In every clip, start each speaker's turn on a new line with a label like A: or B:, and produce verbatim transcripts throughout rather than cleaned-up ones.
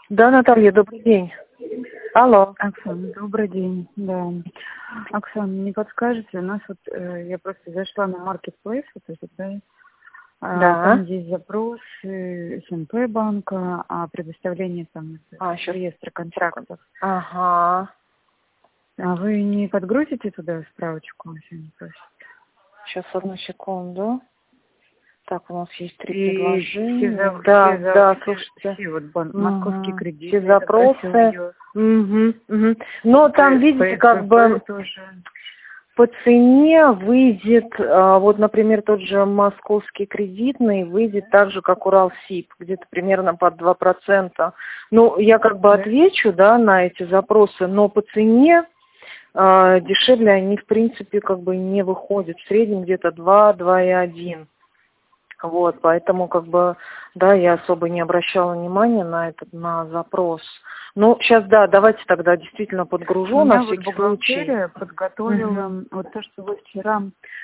A: Да, Наталья, добрый день. Алло.
B: Оксана, добрый день. Да. Оксана, не подскажете? У нас вот э, я просто зашла на Marketplace, вот этот, да, а,
A: Да.
B: там есть запрос э, СНП банка о предоставлении там
A: А, сейчас.
B: реестра контрактов.
A: Ага.
B: А вы не подгрузите туда справочку, если не просите?
A: Сейчас, одну секунду. Так, у нас есть три
B: И
A: предложения.
B: все, за,
A: Да,
B: все, за,
A: да,
B: все,
A: слушайте.
B: все вот бан, московский
A: Мгм.
B: кредит,
A: Все
B: я запросила
A: запросы.
B: ее.
A: Угу, угу. Но там, видите,
B: По
A: как бы
B: СПП тоже.
A: по цене выйдет, а, вот, например, тот же московский кредитный выйдет так же, как Уралсиб, где-то примерно под два процента. Ну, я как бы
B: Да?
A: отвечу, да, на эти запросы, но по цене а, дешевле они, в принципе, как бы не выходят. В среднем где-то два, два и один. Вот, поэтому, как бы, да, я особо не обращала внимания на этот, на запрос. Ну, сейчас, да, давайте тогда действительно подгружу
B: Меня
A: на
B: вот
A: всякий случай.
B: бухгалтерия подготовила
A: Угу.
B: вот то, что вы вчера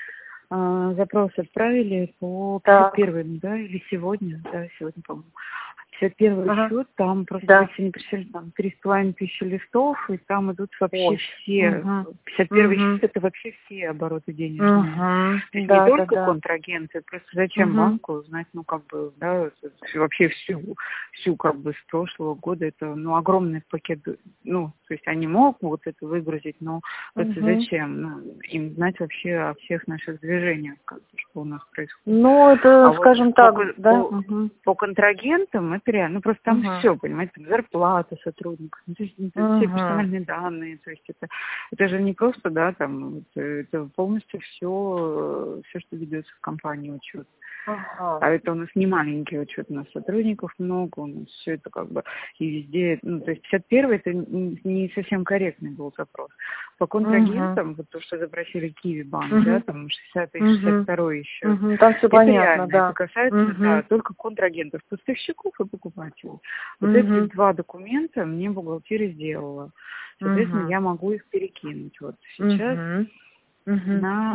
B: э, запрос отправили по пятьдесят
A: Так.
B: первому, да, или сегодня, да, сегодня, по-моему. пятьдесят первый
A: Ага.
B: счет, там просто
A: Да.
B: вы сегодня пришли, там три с половиной тысячи листов, и там идут вообще
A: Ой.
B: все.
A: Угу.
B: пятьдесят первый
A: Угу.
B: счет это вообще все обороты денежные. То
A: Угу.
B: есть не
A: Да, да,
B: только
A: да.
B: контрагенты, просто зачем
A: Угу.
B: банку знать, ну как бы, да, вообще всю, всю как бы с прошлого года, это, ну, огромный пакет, ну, то есть они могут вот это выгрузить, но просто
A: Угу.
B: зачем, ну, им знать вообще о всех наших движениях, как бы, что у нас происходит.
A: Ну, это,
B: А вот
A: скажем
B: по,
A: так,
B: ко-
A: да.
B: по,
A: Угу.
B: по контрагентам это реально, ну просто там
A: Угу.
B: все, понимаете, там зарплата сотрудников, ну, то есть это все
A: Угу.
B: персональные данные, то есть это, это же не просто, да, там, это, это полностью все, все, что ведется в компании, учет.
A: Ага.
B: А это у нас не маленький учет, у нас сотрудников много, у нас все это как бы и везде, ну, то есть пятьдесят первый это не не совсем корректный был запрос. По
A: Угу.
B: контрагентам, вот то, что запросили Киви банк, да,
A: Угу.
B: там шестидесятый и шестьдесят
A: Угу.
B: второй еще,
A: Угу. Там все
B: это
A: понятно,
B: реально, это
A: да.
B: касается, да,
A: Угу.
B: только контрагентов, поставщиков и покупателей. Вот эти
A: Угу.
B: два документа мне бухгалтерия сделала. Соответственно,
A: Угу.
B: я могу их перекинуть вот сейчас
A: Угу. Угу.
B: на,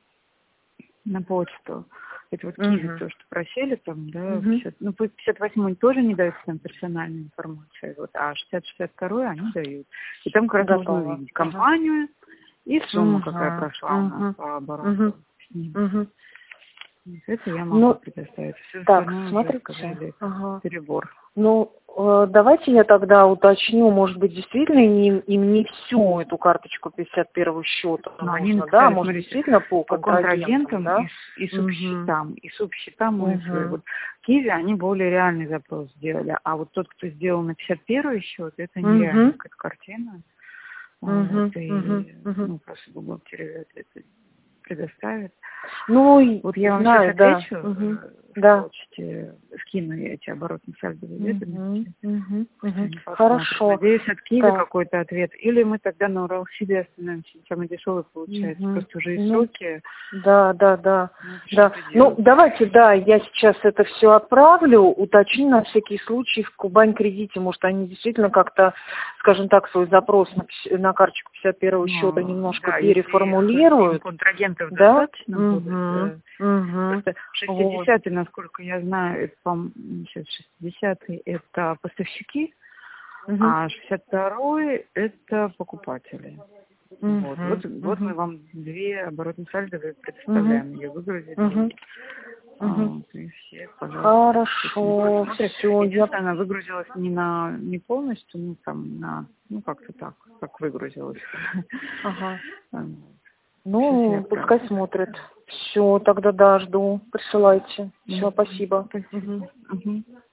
B: на почту. Это вот Киви,
A: Угу.
B: то, что просели там, да,
A: Угу.
B: пятьдесят, ну, по пятьдесят восьмой тоже не дается там персональная информация, вот, а шестьдесят шестьдесят второй они дают. И там как раз можно
A: Готово.
B: увидеть
A: Ага.
B: компанию и сумма, какая
A: Угу.
B: прошла у нас
A: Угу.
B: по
A: Угу.
B: обороту с ним.
A: Угу.
B: Вот это я могу
A: Ну,
B: предоставить. Все
A: так,
B: остальное уже
A: смотрите.
B: сказали, это
A: Ага.
B: перебор.
A: Ну, э, давайте я тогда уточню, может быть, действительно им, им не всю эту карточку пятьдесят первого счета
B: Но они
A: нужно, да,
B: написали,
A: может,
B: смотрите,
A: действительно по
B: по
A: контрагентам,
B: контрагентам и,
A: да?
B: с- и
A: Угу.
B: субсчетам. И субсчетам мы свои.
A: Угу.
B: Вот Киви, они более реальный запрос сделали. А вот тот, кто сделал на пятьдесят первый счет, это нереальная
A: Угу.
B: какая-то картина. Вот,
A: Угу. Угу.
B: и,
A: Угу.
B: ну, просто бухгалтерия это предоставит.
A: Ну, и
B: Вот я вам сейчас
A: знаю, да.
B: отвечу
A: Угу.
B: э, в
A: Да.
B: почте, скину я эти оборотные сальдовые
A: Угу.
B: ведомости.
A: Угу.
B: Пусть
A: Угу.
B: они посмотрят.
A: Хорошо.
B: Надеюсь, от Киви
A: Так.
B: какой-то ответ. Или мы тогда на Уралсибе остановимся. Самый дешевый получается.
A: Угу.
B: Просто уже и
A: Ну,
B: сроки.
A: да, да, да,
B: Ну,
A: да.
B: что-то
A: Ну,
B: делать.
A: давайте, да, я сейчас это все отправлю, уточню на всякий случай в Кубань кредите, может, они действительно как-то, скажем так, свой запрос на, пятьдесят на карточку пятьдесят первого счета
B: Ну,
A: немножко
B: да, если их, им
A: переформулируют,
B: контрагентов
A: да?
B: достаточно будет,
A: Угу,
B: да.
A: угу.
B: Просто
A: Вот.
B: шестидесятый, насколько я знаю, это, по-моему, сейчас шестидесятый это поставщики,
A: Угу,
B: а шестьдесят второй это покупатели. Вот.
A: угу,
B: Вот, вот
A: угу,
B: мы вам две оборотные сальдовые
A: угу,
B: предоставляем. Ее выгрузили.
A: угу,
B: А,
A: угу.
B: вот, и все, пожалуйста, с этим
A: Хорошо,
B: просмотрят.
A: все, я...
B: Единственное, она выгрузилась не на не полностью, ну там на, ну как-то так, как выгрузилась.
A: Ага.
B: Сейчас я
A: Ну, пускай
B: отправлю.
A: смотрят. Все, тогда да, жду. Присылайте.
B: Да.
A: Все, спасибо.
B: Спасибо.
A: Мгм.
B: Мгм.